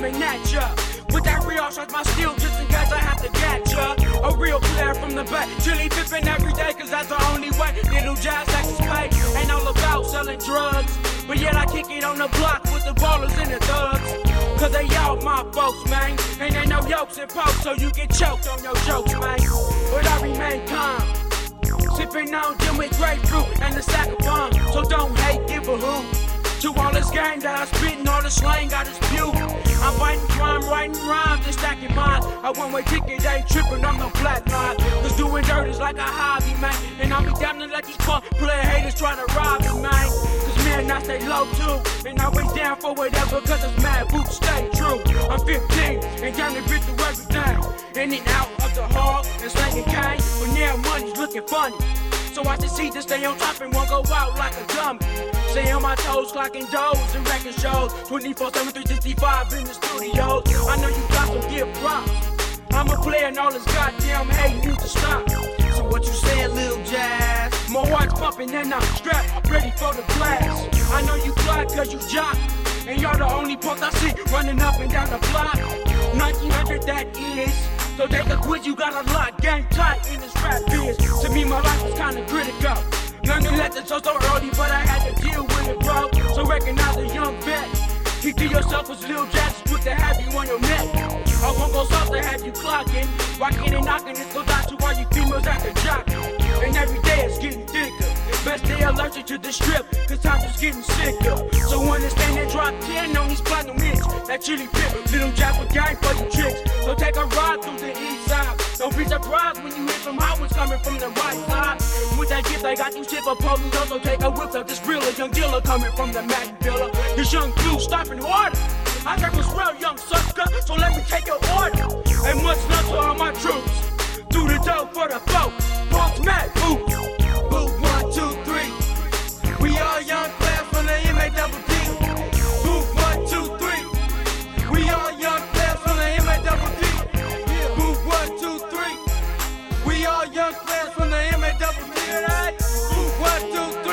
coming at ya. With that real, charge my steel just in case I have to catch ya. A real player from the back, chili pippin' every day, cause that's the only way. Little jazz taxes pay, ain't all about selling drugs. But yet I kick it on the block with the ballers and the thugs. Cause they all my folks, man. And ain't no yokes in post, so you get choked on your jokes, man. But I remain calm, sipping on gin with grapefruit and a sack of bomb. So don't hate, give a hoot to all this game that I spit and all the slang I dispute. I'm fighting crime, writing rhymes and stacking mines. A one-way ticket, they ain't tripping on no flat line. Cause doing dirt is like a hobby, man. And I'll be down to let these punk player haters try to rob me, man. Cause man, I stay low too, and always down for whatever, cause it's mad boots stay true. I'm 15 and down to bit through everything. In and out of the hall and slanging cane. But now money's looking funny, so I succeed to stay on top and won't go out like a dummy. Stay on my toes, clocking doors and record shows. 24/7, 365 in the studios. I know you got some give props. I'm a player and all this goddamn hate needs to stop. So what you saying, Lil Jazz? My heart's pumping and I'm strapped, ready for the blast. I know you fly cause you jock, and y'all the only punks I see running up and down the block. 1900 that is, so take a quiz, you got a lot, game tight in this rap biz. To me my life was kinda critical, learning lessons so early, but I had to deal with it, bro. So recognize a young vet, keep to yourself as Lil Jazz, quick to have you on your neck. I won't go soft to have you clocking, rocking and knocking, it goes out to all you females at the jock. And every day it's getting thicker, best stay allergic to the strip, cause time's just getting sicker. So understand and drop 10 on these platinum hits, that chili pip, Lil Jazz with gang for you tricks. So take a ride through the east side, don't be surprised when you hear some hot ones coming from the right side. With that gift I got you shit for police, also take a whip of this real young dealer coming from the Madden Villa. This young dude stopping harder, I think was real young sucker, so let me take your order. And much love to all my troops, through the dough for the foe, punks mad boots. Boot 1, 2, 3, we all young players from the MADD. Boot 1, 2, 3, we all young players from the MADD. Boot 1, 2, 3, we all young players from the MADD. Boot 1, 2,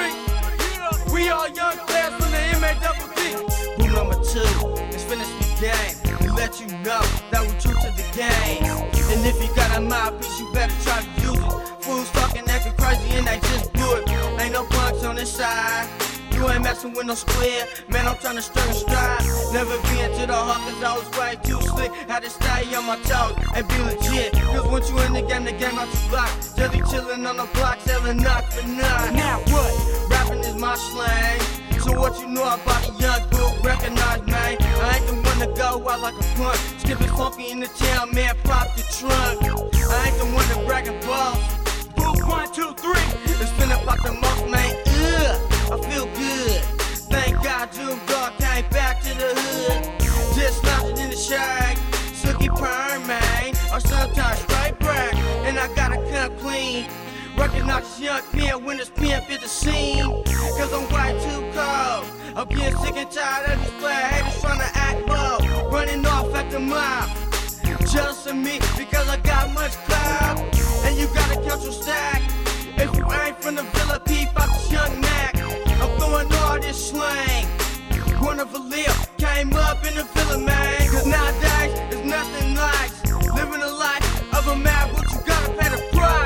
3, we all young players from the MADD. Boot number 2, it's finished the game. We let you know that we're true to the game. And if you got a mouthpiece, you better try to use it. Fools talking acting crazy and they just do it. Ain't no punks on this side, you ain't messing with no square. Man, I'm trying to stir and stride. Never been to the heart cause I was way too slick. Had to stay on my toes and be legit. Cause once you in the game out you block. Just be chillin' on the block, selling knock for knock. Now what? Rapping is my slang. So what you know about a young dude, recognize, man. I ain't the one to go out like a punk. Skipping funky in the town, man, pop the trunk. I ain't the one to brag and boss. Boot 1, 2, 3, it's finna pop the most, man. I feel good. Thank God June Dog came back to the hood. Just lounging in the shag, silky perm, man. Or sometimes straight brag, and I gotta come clean. Recognize this young pen when this pen fit the scene. Cause I'm way too cold. I'm getting sick and tired of these player haters trying to act low, running off at the mouth. Jealous of me because I got much clout. And you gotta count your stack. If you ain't from the villa, peep out this young Mac. I'm throwing all this slang. One of a lip came up in the villa, man. Cause nowadays it's nothing like living a life of a man, but you gotta pay the price.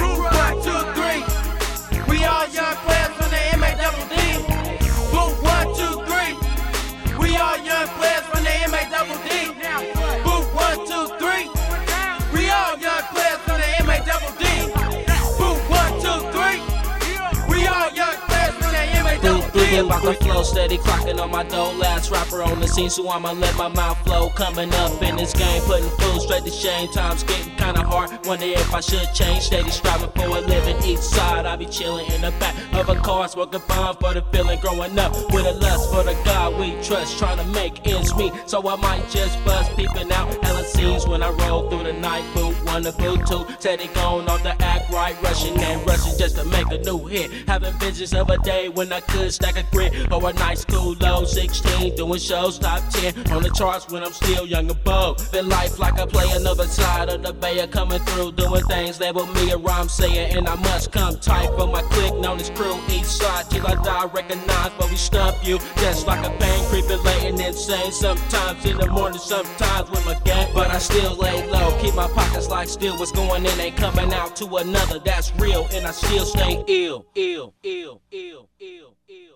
1, 2, 3, we all young players from the MADD. Boot 1, 2, 3, we all young players from the MADD. Boot 1, 2, 3, we all young players from the MADD. Boot 1, 2, 3, we all young players from the MADD. Thinking about the flow, steady clocking on my dough. Last rapper on the scene, so I'ma let my mouth flow. Coming up in this game, putting fools straight to shame. Times getting kinda hard, wonder if I should change. Steady striving for a living each side. I be chilling in the back of a car, smoking bomb for the feeling. Growing up with a lust for the God we trust, trying to make ends meet. So I might just buzz, peeping out hella scenes when I roll through the night. Boot 1 to boot 2, steady going off the act right, rushing and rushing just to make a new hit. Having visions of a day when I could stack a grid, or a nice cool low 16, doing shows top 10 on the charts when I'm still young and bold. Been life like I play another side of the bay, coming through doing things that with me or I'm saying, and I must come tight for my clique known as crew. East side till I die, recognize, but we stump you just like a pain creeping late and insane. Sometimes in the morning, sometimes with my gang, but I still lay low, keep my pockets like steel. What's going in ain't coming out to another, that's real, and I still stay ill, ill, ill, ill, ill, ill.